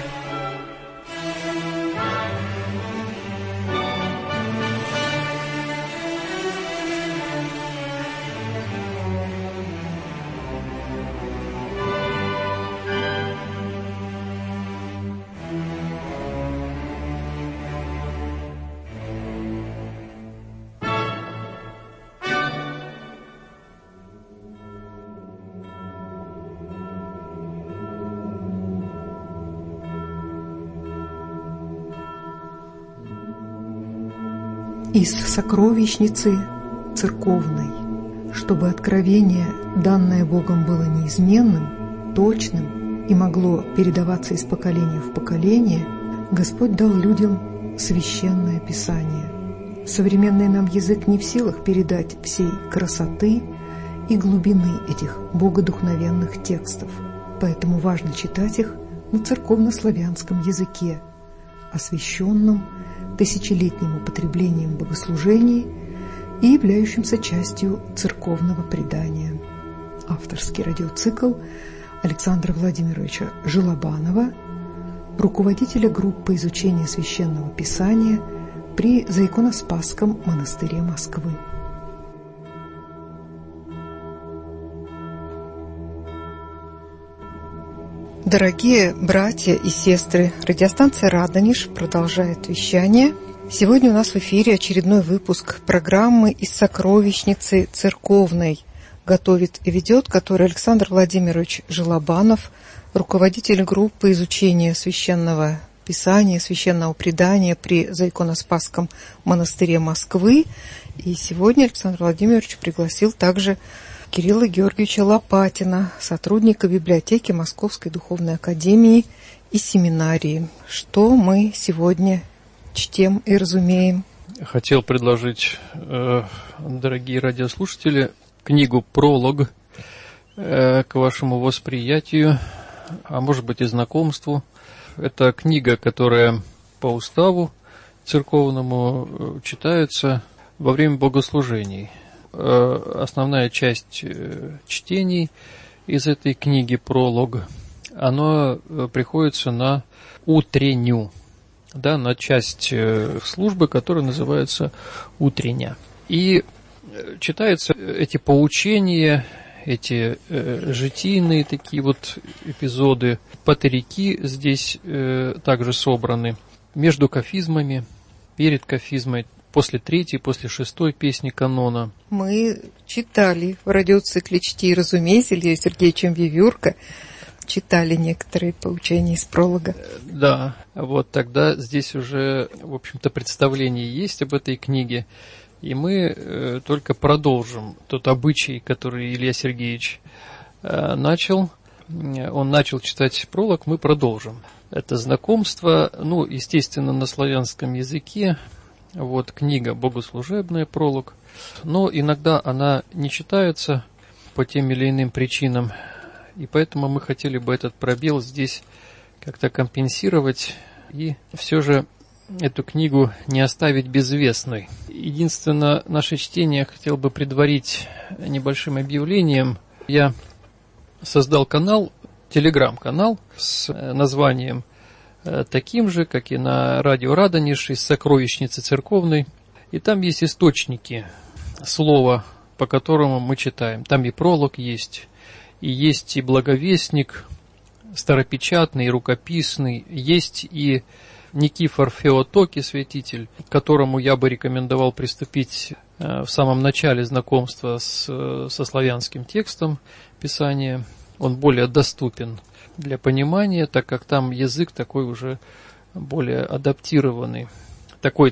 из сокровищницы церковной, чтобы откровение, данное Богом, было неизменным, точным и могло передаваться из поколения в поколение, Господь дал людям священное Писание. Современный нам язык не в силах передать всей красоты и глубины этих богодухновенных текстов, поэтому важно читать их на церковнославянском языке, освященном тысячелетним употреблением богослужений и являющимся частью церковного предания. Авторский радиоцикл Александра Владимировича Желобанова, руководителя группы изучения Священного Писания при Заиконоспасском монастыре Москвы. Дорогие братья и сестры, радиостанция «Радонеж» продолжает вещание. Сегодня у нас в эфире очередной выпуск программы «Из сокровищницы церковной». Готовит и ведет, который Александр Владимирович Желобанов, руководитель группы изучения Священного Писания, Священного предания при Заиконоспасском монастыре Москвы. И сегодня Александр Владимирович пригласил также Кирилла Георгиевича Лопатина, сотрудника библиотеки Московской духовной академии и семинарии. Что мы сегодня чтем и разумеем? Хотел предложить, э, дорогие радиослушатели, книгу «Пролог» э, к вашему восприятию, а может быть и знакомству. Это книга, которая по уставу церковному читается во время богослужений. Основная часть чтений из этой книги «Пролог», она приходится на утренню, да, на часть службы, которая называется «Утренняя». И читаются эти поучения, эти э, житийные такие вот эпизоды, патерики здесь э, также собраны между кафизмами, перед кафизмой, после третьей, после шестой песни канона. Мы читали в радиоцикле «Чти и разумей» с Ильей Сергеевичем Вивюрко, читали некоторые поучения из пролога. Да, вот тогда здесь уже, в общем-то, представление есть об этой книге. И мы э, только продолжим тот обычай, который Илья Сергеевич э, начал. Он начал читать пролог, мы продолжим. Это знакомство, ну, естественно, на славянском языке. Вот книга богослужебная, пролог. Но иногда она не читается по тем или иным причинам. И поэтому мы хотели бы этот пробел здесь как-то компенсировать и все же эту книгу не оставить безвестной. Единственное, наше чтение я хотел бы предварить небольшим объявлением. Я создал канал, телеграм-канал с названием таким же, как и на радио Радонеж, из сокровищницы церковной. И там есть источники слова, по которому мы читаем. Там и пролог есть, и есть и благовестник, старопечатный, и рукописный, есть и Никифор Феотоки, святитель, к которому я бы рекомендовал приступить в самом начале знакомства с, со славянским текстом Писания. Он более доступен для понимания, так как там язык такой уже более адаптированный, такой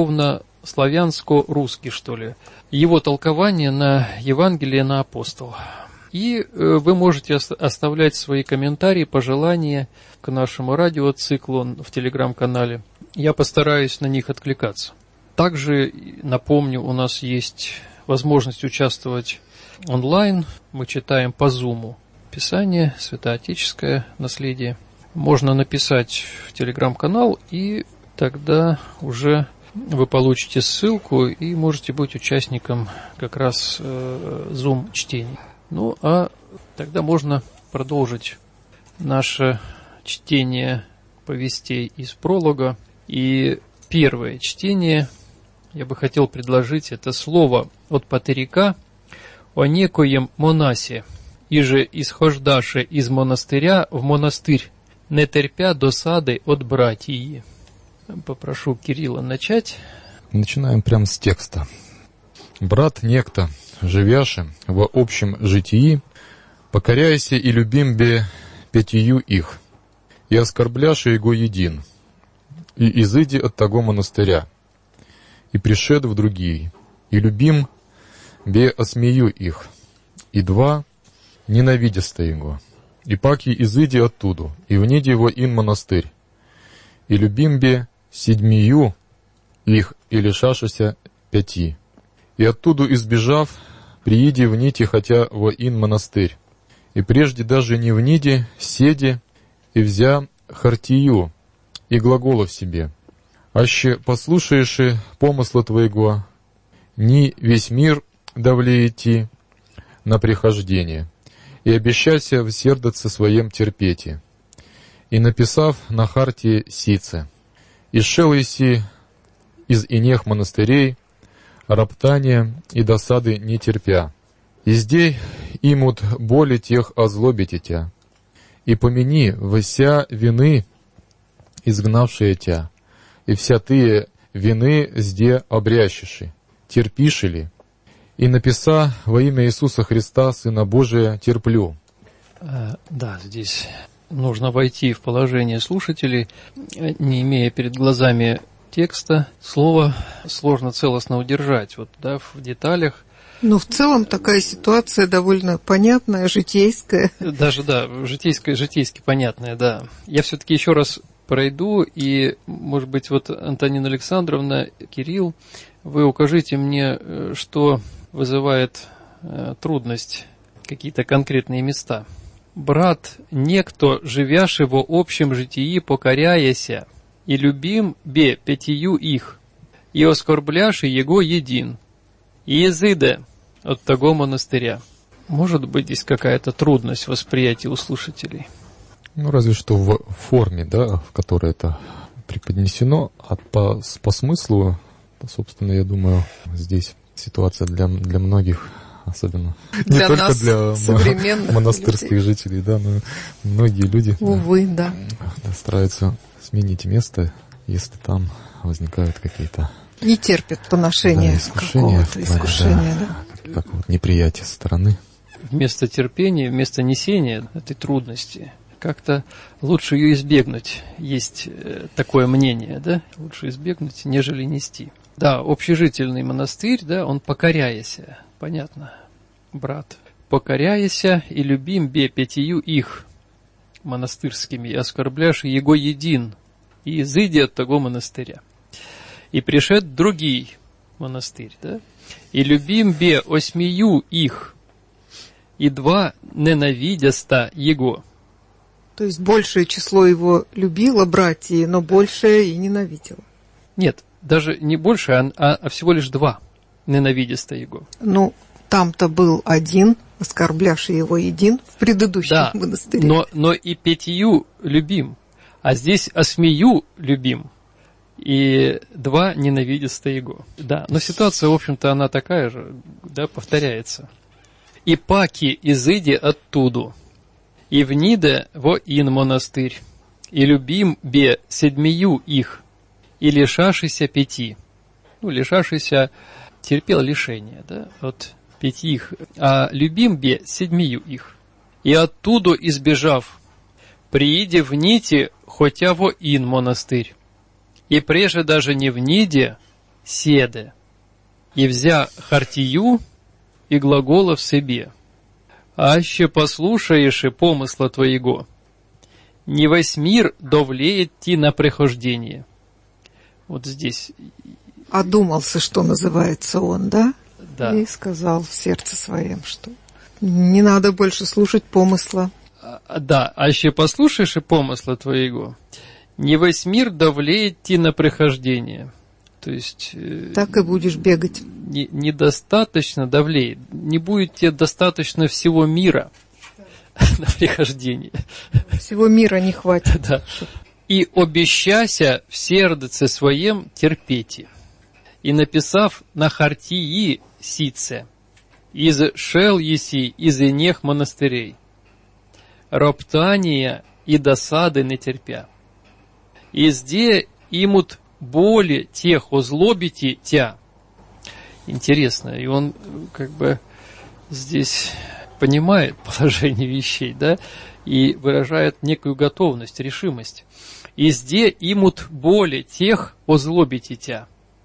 церковно-славянско-русский, что ли. Его толкование на Евангелие, на апостол. И вы можете оставлять свои комментарии, пожелания к нашему радиоциклу в телеграм-канале. Я постараюсь на них откликаться. Также, напомню, у нас есть возможность участвовать онлайн. Мы читаем по Зуму Писание, святоотеческое наследие. Можно написать в телеграм-канал, и тогда уже вы получите ссылку и можете быть участником как раз э, Зум-чтений. Ну, а тогда можно продолжить наше чтение повестей из пролога. И первое чтение я бы хотел предложить, это слово от патерика о некоем монасе, иже исхождаше из монастыря в монастырь, не терпя досады от братьи. Попрошу Кирилла начать. Начинаем прямо с текста. «Брат некто, живяше в общем житии, покоряйся и любим бе пятию их, и оскорбляше его един, и изыди от того монастыря, и пришед в другие, и любим бе осмею их, и два ненавидеста его, и паки изыди оттуда, и вниди его ин монастырь, и любим бе седьмию их, и лишашися пяти, и оттуда избежав, прииди в нити, хотя во ин монастырь, и прежде даже не в ниде, седи, и взя хартию, и глаголов себе, аще послушаеши помысла твоего, ни весь мир давлеети на прихождение, и обещайся в сердце своем терпети, и написав на хартии сице, и шел иси из инех монастырей, роптания и досады не терпя. И здесь имут боли тех озлобите тя, и помяни вся вины, изгнавшие тя, и вся тые вины сде обрящиши, терпиши ли, и написа во имя Иисуса Христа, Сына Божия, терплю. А, да, здесь нужно войти в положение слушателей, не имея перед глазами текста, слово сложно целостно удержать, вот, да, в деталях. Но в целом такая ситуация довольно понятная, житейская. Даже, да, житейская, житейски понятная, да. Я все-таки еще раз пройду, и, может быть, вот Антонина Александровна, Кирилл, вы укажите мне, что вызывает э, трудность, какие-то конкретные места. «Брат, некто, живяши во общем житии, покоряяся, и любим бе пятию их, и оскорбляши его един, и изыде от того монастыря». Может быть, здесь какая-то трудность восприятия у слушателей? Ну, разве что в форме, да, в которой это преподнесено, а по, по смыслу, собственно, я думаю, здесь ситуация для, для многих, особенно не для только нас, для современных монастырских людей. Жителей, да, но многие люди Увы, да. Да, стараются сменить место, если там возникают какие-то... Не терпят поношения, да, искушения, какого-то искушения, да, да. как вот неприятие со стороны. Вместо терпения, вместо несения этой трудности, как-то лучше ее избегнуть. Есть такое мнение, да? Лучше избегнуть, нежели нести. Да, общежительный монастырь, да, он покоряяся, понятно, брат. Покоряяся и любим бе пятию их монастырскими, и оскорбляшь его един, и изыди от того монастыря. И пришед другий монастырь, да, и любим бе осьмию их, и два ненавидяста его. То есть большее число его любило братья, но большее и ненавидело. Нет, даже не больше, а, а всего лишь два ненавидяста его. Ну, там-то был один, оскорблявший его един в предыдущем да, монастыре. Но, но и пятию любим, а здесь осьмию любим, и два ненавидяста его. Да, но ситуация, в общем-то, она такая же, да, повторяется. И паки изыди оттуду, и вниде во ин монастырь, и любим бе седьмию их, и лишашися пяти. Ну, лишашися терпел лишение, да, от пяти их, а любим бе седьмию их. И оттуда избежав, прииде в нити, хотя во ин монастырь, и преже даже не в ниде, седе, и взя хартию и глаголов себе, аще послушаешь и помысла твоего, не весь мир довлеет ти на прихождение. Вот здесь. Одумался, что называется он, да? Да. И сказал в сердце своем, что не надо больше слушать помысла. А, да, аще послушаешь и помысла твоего, не весь мир довлеет ти на прихождение. То есть... Так и будешь бегать. Не, недостаточно давлеет. Не будет тебе достаточно всего мира на прихождение. Всего мира не хватит. Да. И обещася в сердце своем терпети. И написав на хартии сице, из шел еси из инех монастырей, роптания и досады не терпя. И зде имут боли тех озлобите тя. Интересно, и он как бы здесь понимает положение вещей, да, и выражает некую готовность, решимость. И зде имут боли тех озлобите тя.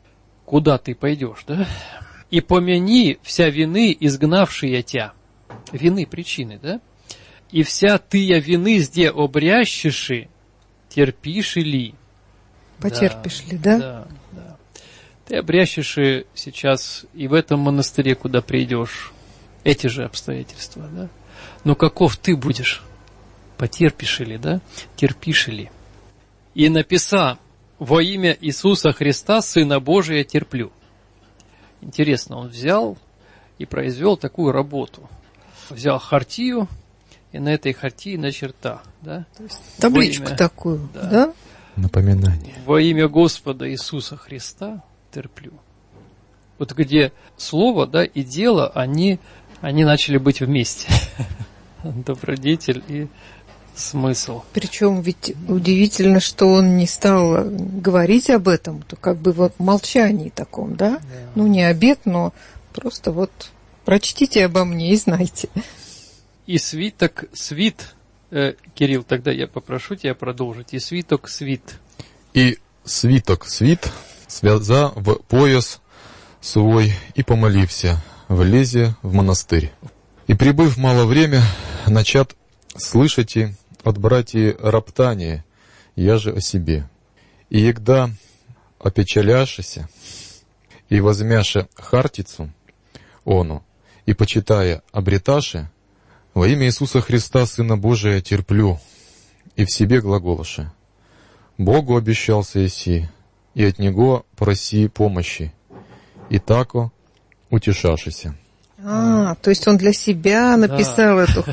куда ты пойдешь, да? И помяни вся вины, изгнавшие тя. Вины, причины, да? И вся тыя вины, сде обрящиши, терпишь ли. Потерпишь да, ли, да? Да, да. Ты обрящишь сейчас и в этом монастыре, куда придешь, эти же обстоятельства, да? Но каков ты будешь? Потерпишь ли, да? Терпишь ли? И написа: во имя Иисуса Христа, Сына Божия, терплю. Интересно, он взял и произвел такую работу. Взял хартию, и на этой хартии начертал, да? То есть табличку имя, такую, да? да? Напоминание. Во имя Господа Иисуса Христа терплю. Вот где слово, да, и дело, они, они начали быть вместе. Добродетель и смысл. Причем ведь удивительно, что он не стал говорить об этом, то как бы вот в молчании таком, да? Да. Ну, не обет, но просто вот прочтите обо мне и знайте. И свиток, свит, э, Кирилл, тогда я попрошу тебя продолжить. И свиток, свит. И свиток, свит, связа в пояс свой и помолився, влезе в монастырь. И прибыв мало время, начат слышите от братьев роптание, я же о себе. И егда опечаляшися, и возмяше хартицу ону, и почитая обреташе, во имя Иисуса Христа, Сына Божия, терплю, и в себе глаголоше. Богу обещался еси, и от Него проси помощи, и тако утешашися. А, то есть он для себя написал да. эту...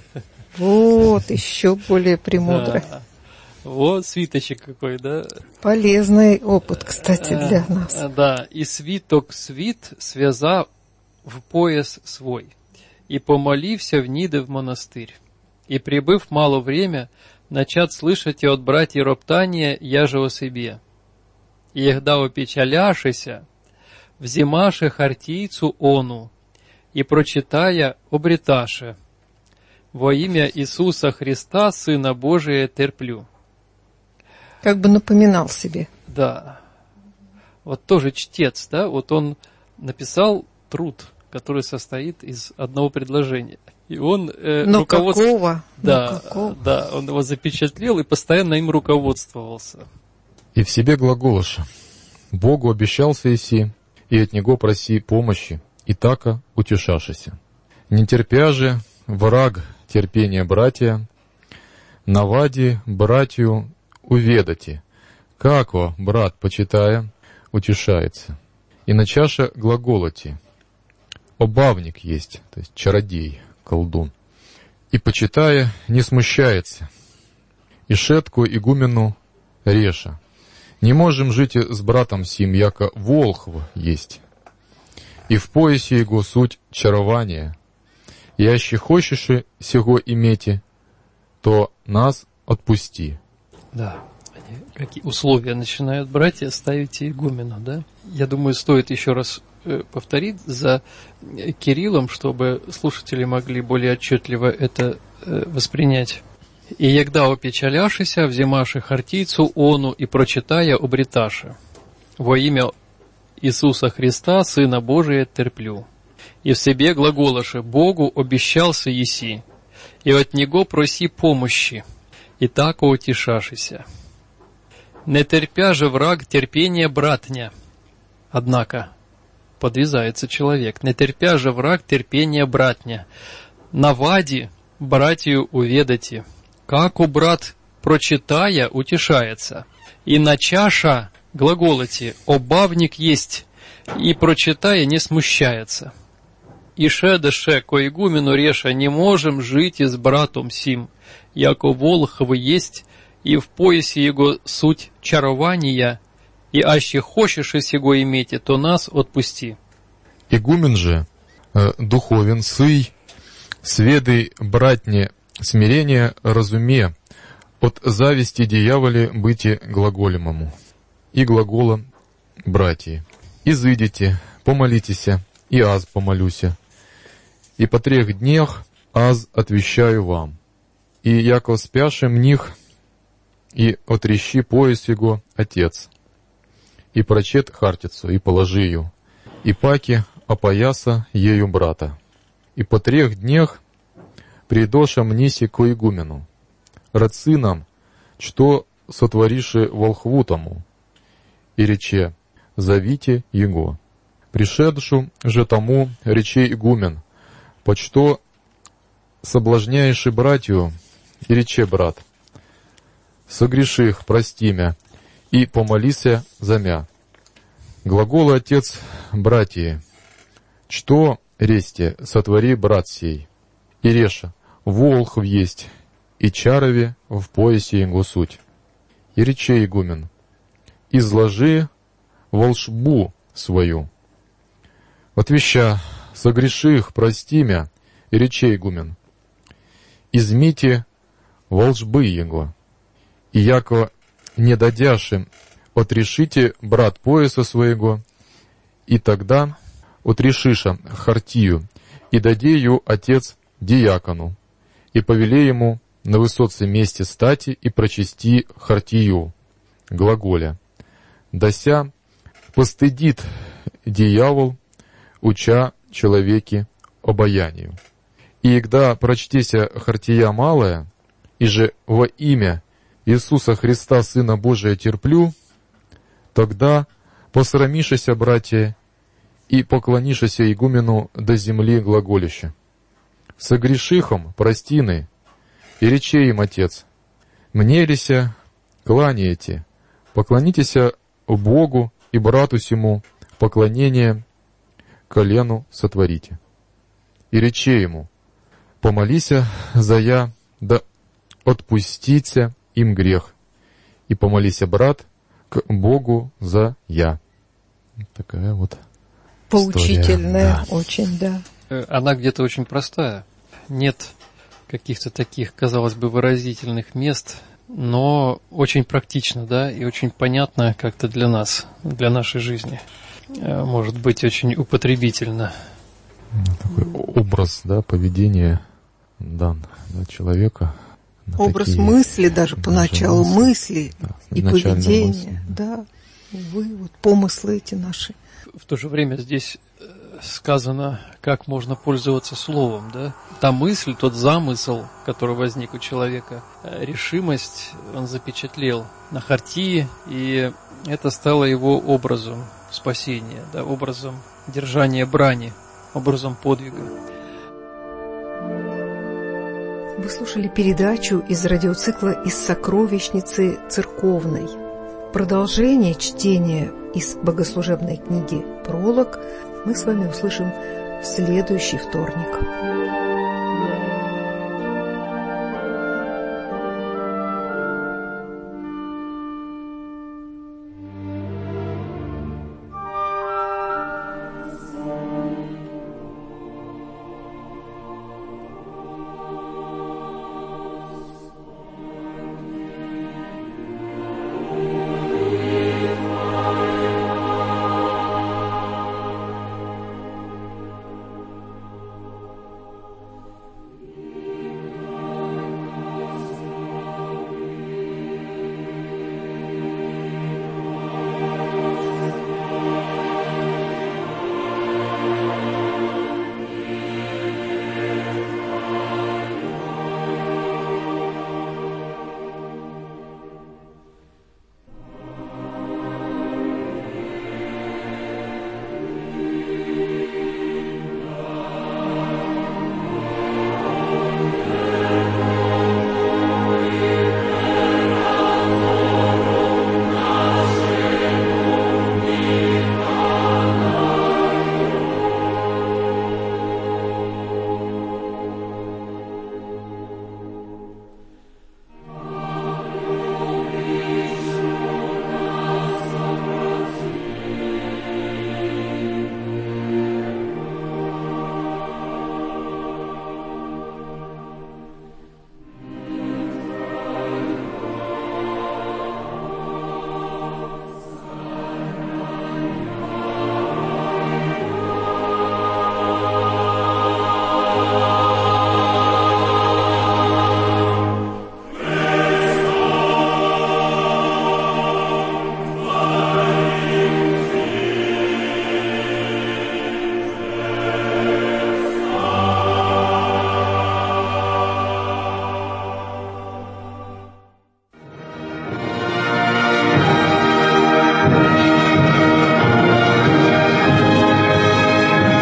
Вот, еще более премудро. Да. Вот свиточек какой, да? Полезный опыт, кстати, для нас. Да, и свиток свит связа в пояс свой, и помолився в ниды в монастырь. И, прибыв мало время, начат слышать и от братьев роптания, я же о себе. И егда опечаляшися, взимаше хартийцу ону, и прочитая обреташе, во имя Иисуса Христа, Сына Божия, терплю. Как бы напоминал себе. Да. Вот тоже чтец, да, вот он написал труд, который состоит из одного предложения. И он э, Но руководств... какого? Да, Но какого? да, он его запечатлел и постоянно им руководствовался. И в себе глаголоша. Богу обещался еси, и от Него проси помощи, и тако утешашися. Не терпя же враг терпения братья, навади братью уведати, како брат, почитая, утешается. И начаша глаголоти, обавник есть, то есть чародей, колдун, и, почитая, не смущается. И шетку игумену реша. Не можем жить с братом сим, яко волхв есть. И в поясе его суть чарования. Яще хочешь сего иметь, то нас отпусти. Да. Какие условия начинают братья ставить игумену, да? Я думаю, стоит еще раз повторить за Кириллом, чтобы слушатели могли более отчетливо это воспринять. И егда опечаляшися, взимаши хартийцу ону и прочитая обреташи. Во имя Иисуса Христа, Сына Божия, терплю. И в себе глаголоши, Богу обещался еси, и от Него проси помощи, и тако утешашися. Не терпя же враг терпения братня. Однако, подвязается человек, не терпя же враг терпения братня. Навади братью уведати, как у брат, прочитая, утешается. И на чаша глаголоти, обавник есть, и прочитая не смущается. И шедеше ко игумену реша, не можем жить и с братом сим, яко волхов есть, и в поясе его суть чарования, и аще хочешь сего иметь, то нас отпусти. Игумен же, э, духовен сый, сведы братне смирение разуме, от зависти дьяволе быти глаголемому, и глагола братья. Изыдите, помолитеся, и аз помолюся, и по трех днях аз отвещаю вам, и яко спяшем них, и отрещи пояс его отец. и прочет хартицу, и положи ее, и паки опояса ею брата. И по трех днях придоша мниси ко игумену, радцы нам, что сотвориши волхву тому, и рече, зовите его. Пришедшу же тому рече игумен, почто соблазняеши братью, и рече брат, согреших, прости мя, и помолися за мя. Глагол отец братьи, что ресте сотвори брат сей, и реша, волхв есть, и чарове в поясе его суть. И рече игумен, изложи волшбу свою. Отвеща, согреших, прости мя, и рече игумен, измите волшбы его, и яко не дадяши, отрешите брат пояса своего, и тогда отрешиша хартию, и даде ее отец диакону, и повеле ему на высоце месте стати и прочисти хартию, глаголя. Дася постыдит дьявол, уча человеки обаянию. И когда прочтеся хартия малая, и же во имя Иисуса Христа, Сына Божия, терплю, тогда посрамишися, братья, и поклонишися игумену до земли глаголища. Согрешихом простины, и рече им отец, мне лися кланяете, поклонитеся Богу и брату сему, поклонение колену сотворите. И рече ему, помолися за я, да отпустите им грех, и помолися, брат, к Богу за я. Такая вот поучительная, история. Да. Очень, да. Она где-то очень простая. Нет каких-то таких, казалось бы, выразительных мест, но очень практично, да, и очень понятно как-то для нас, для нашей жизни. Может быть, очень употребительно. Такой образ, да, поведения дан, да, человека. Образ такие, мысли даже поначалу, мысли, да, и поведение, мысли. Да, увы, вот помыслы эти наши. В то же время здесь сказано, как можно пользоваться словом, да? Та мысль, тот замысел, который возник у человека, решимость он запечатлел на хартии, и это стало его образом спасения, да, образом держания брани, образом подвига. Вы слушали передачу из радиоцикла «Из сокровищницы церковной». Продолжение чтения из богослужебной книги «Пролог» мы с вами услышим в следующий вторник.